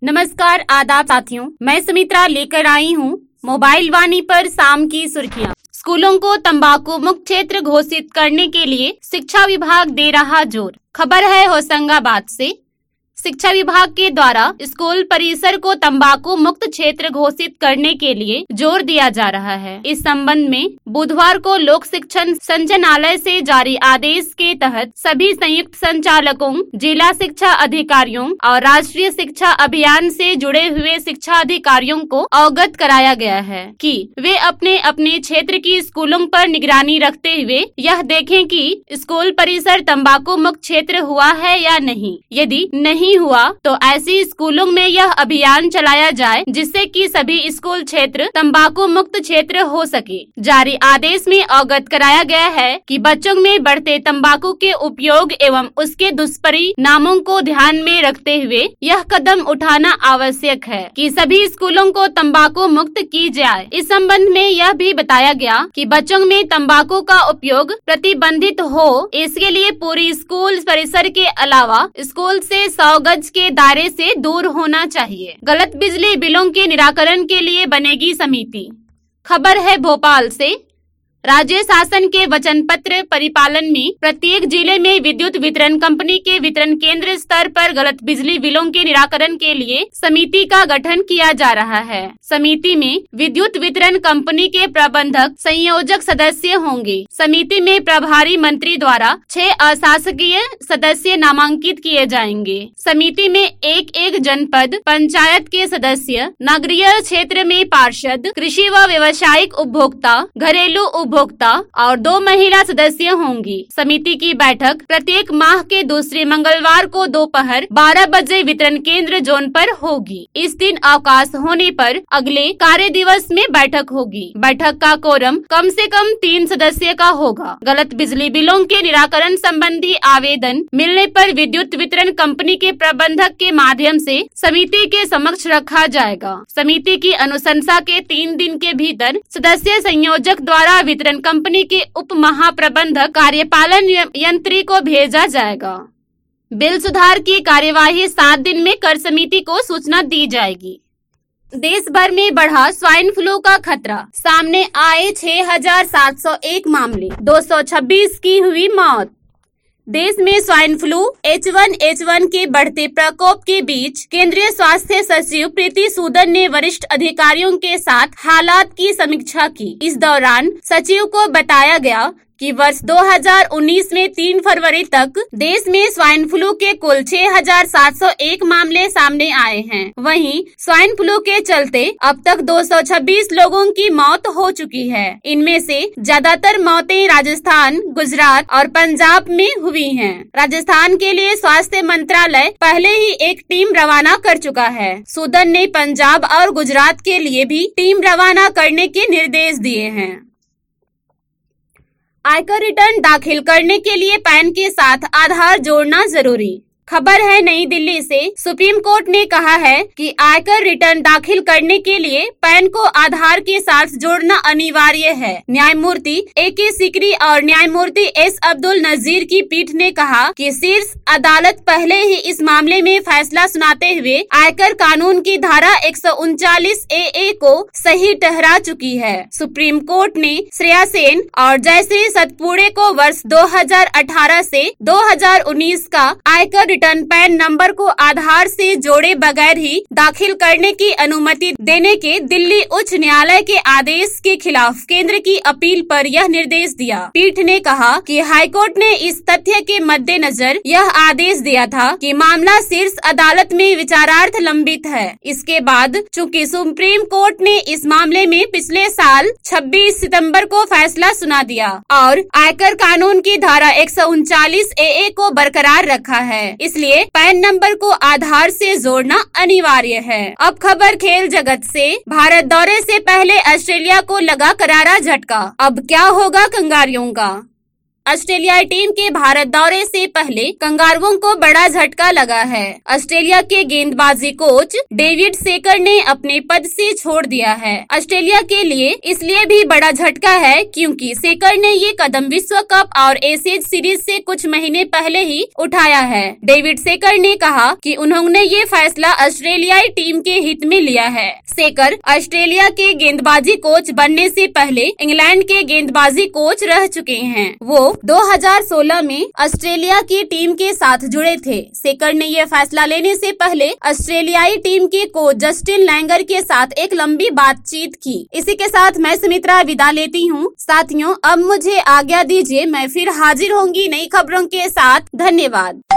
नमस्कार आदाब साथियों, मैं सुमित्रा लेकर आई हूँ मोबाइल वाणी पर शाम की सुर्खियाँ। स्कूलों को तंबाकू मुक्त क्षेत्र घोषित करने के लिए शिक्षा विभाग दे रहा जोर। खबर है होशंगाबाद से। शिक्षा विभाग के द्वारा स्कूल परिसर को तंबाकू मुक्त क्षेत्र घोषित करने के लिए जोर दिया जा रहा है। इस संबंध में बुधवार को लोक शिक्षण संचालनालय से जारी आदेश के तहत सभी संयुक्त संचालकों, जिला शिक्षा अधिकारियों और राष्ट्रीय शिक्षा अभियान से जुड़े हुए शिक्षा अधिकारियों को अवगत कराया गया है कि वे अपने अपने क्षेत्र की स्कूलों पर निगरानी रखते हुए यह देखें कि स्कूल परिसर तंबाकू मुक्त क्षेत्र हुआ है या नहीं। यदि नहीं हुआ तो ऐसी स्कूलों में यह अभियान चलाया जाए जिससे कि सभी स्कूल क्षेत्र तंबाकू मुक्त क्षेत्र हो सके। जारी आदेश में अवगत कराया गया है कि बच्चों में बढ़ते तंबाकू के उपयोग एवं उसके दुष्परिणामों को ध्यान में रखते हुए यह कदम उठाना आवश्यक है कि सभी स्कूलों को तंबाकू मुक्त की जाए। इस संबंध में यह भी बताया गया कि बच्चों में तंबाकू का उपयोग प्रतिबंधित हो, इसके लिए पूरी स्कूल परिसर के अलावा स्कूल से 100 गज के दायरे से दूर होना चाहिए। गलत बिजली बिलों के निराकरण के लिए बनेगी समिति। खबर है भोपाल से। राज्य शासन के वचन पत्र परिपालन में प्रत्येक जिले में विद्युत वितरण कंपनी के वितरण केंद्र स्तर पर गलत बिजली बिलों के निराकरण के लिए समिति का गठन किया जा रहा है। समिति में विद्युत वितरण कंपनी के प्रबंधक संयोजक सदस्य होंगे। समिति में प्रभारी मंत्री द्वारा 6 अशासकीय सदस्य नामांकित किए जाएंगे। समिति में एक जनपद पंचायत के सदस्य, नगरीय क्षेत्र में पार्षद, कृषि व व्यावसायिक उपभोक्ता, घरेलू उपभोक्ता और 2 महिला सदस्य होंगी। समिति की बैठक प्रत्येक माह के दूसरे मंगलवार को दोपहर 12 बजे वितरण केंद्र जोन पर होगी। इस दिन अवकाश होने पर अगले कार्य दिवस में बैठक होगी। बैठक का कोरम कम से कम 3 सदस्य का होगा। गलत बिजली बिलों के निराकरण संबंधी आवेदन मिलने पर विद्युत वितरण कंपनी के प्रबंधक के माध्यम से समिति के समक्ष रखा जाएगा। समिति की अनुशंसा के 3 दिन के भीतर सदस्य संयोजक द्वारा वितरण कंपनी के उप महाप्रबंधक कार्यपालन यंत्री को भेजा जाएगा। बिल सुधार की कार्यवाही 7 दिन में कर समिति को सूचना दी जाएगी। देश भर में बढ़ा स्वाइन फ्लू का खतरा, सामने आए 6,701 मामले, 226 की हुई मौत। देश में स्वाइन फ्लू H1N1 के बढ़ते प्रकोप के बीच केंद्रीय स्वास्थ्य सचिव प्रीति सूदन ने वरिष्ठ अधिकारियों के साथ हालात की समीक्षा की। इस दौरान सचिव को बताया गया कि वर्ष 2019 में 3 फरवरी तक देश में स्वाइन फ्लू के कुल 6,701 मामले सामने आए हैं। वहीं स्वाइन फ्लू के चलते अब तक 226 लोगों की मौत हो चुकी है। इनमें से ज्यादातर मौतें राजस्थान, गुजरात और पंजाब में हुई हैं। राजस्थान के लिए स्वास्थ्य मंत्रालय पहले ही एक टीम रवाना कर चुका है। सूदन ने पंजाब और गुजरात के लिए भी टीम रवाना करने के निर्देश दिए हैं। आयकर रिटर्न दाखिल करने के लिए पैन के साथ आधार जोड़ना जरूरी। खबर है नई दिल्ली से। सुप्रीम कोर्ट ने कहा है कि आयकर रिटर्न दाखिल करने के लिए पैन को आधार के साथ जोड़ना अनिवार्य है। न्यायमूर्ति A.K. सिकरी और न्यायमूर्ति S. अब्दुल नजीर की पीठ ने कहा कि शीर्ष अदालत पहले ही इस मामले में फैसला सुनाते हुए आयकर कानून की धारा 139 AA को सही ठहरा चुकी है। सुप्रीम कोर्ट ने श्रेया सेन और जयश्री सतपुड़े को वर्ष 2018 से 2019 का आयकर रिटर्न पैन नंबर को आधार से जोड़े बगैर ही दाखिल करने की अनुमति देने के दिल्ली उच्च न्यायालय के आदेश के खिलाफ केंद्र की अपील पर यह निर्देश दिया। पीठ ने कहा कि हाईकोर्ट ने इस तथ्य के मद्देनजर यह आदेश दिया था कि मामला शीर्ष अदालत में विचारार्थ लंबित है। इसके बाद चूंकि सुप्रीम कोर्ट ने इस मामले में पिछले साल 26 सितंबर को फैसला सुना दिया और आयकर कानून की धारा 139 AA को बरकरार रखा है, इसलिए पैन नंबर को आधार से जोड़ना अनिवार्य है। अब खबर खेल जगत से। भारत दौरे से पहले ऑस्ट्रेलिया को लगा करारा झटका। अब क्या होगा कंगारियों का। ऑस्ट्रेलियाई टीम के भारत दौरे से पहले कंगारुओं को बड़ा झटका लगा है। ऑस्ट्रेलिया के गेंदबाजी कोच डेविड सेकर ने अपने पद से छोड़ दिया है। ऑस्ट्रेलिया के लिए इसलिए भी बड़ा झटका है क्योंकि सेकर ने ये कदम विश्व कप और एशेज सीरीज से कुछ महीने पहले ही उठाया है। डेविड सेकर ने कहा कि उन्होंने ये फैसला ऑस्ट्रेलियाई टीम के हित में लिया है। सेकर ऑस्ट्रेलिया के गेंदबाजी कोच बनने से पहले इंग्लैंड के गेंदबाजी कोच रह चुके हैं। वो 2016 में ऑस्ट्रेलिया की टीम के साथ जुड़े थे। सेकर ने यह फैसला लेने से पहले ऑस्ट्रेलियाई टीम के कोच जस्टिन लैंगर के साथ एक लंबी बातचीत की। इसी के साथ मैं सुमित्रा विदा लेती हूँ। साथियों, अब मुझे आज्ञा दीजिए, मैं फिर हाजिर होंगी नई खबरों के साथ। धन्यवाद।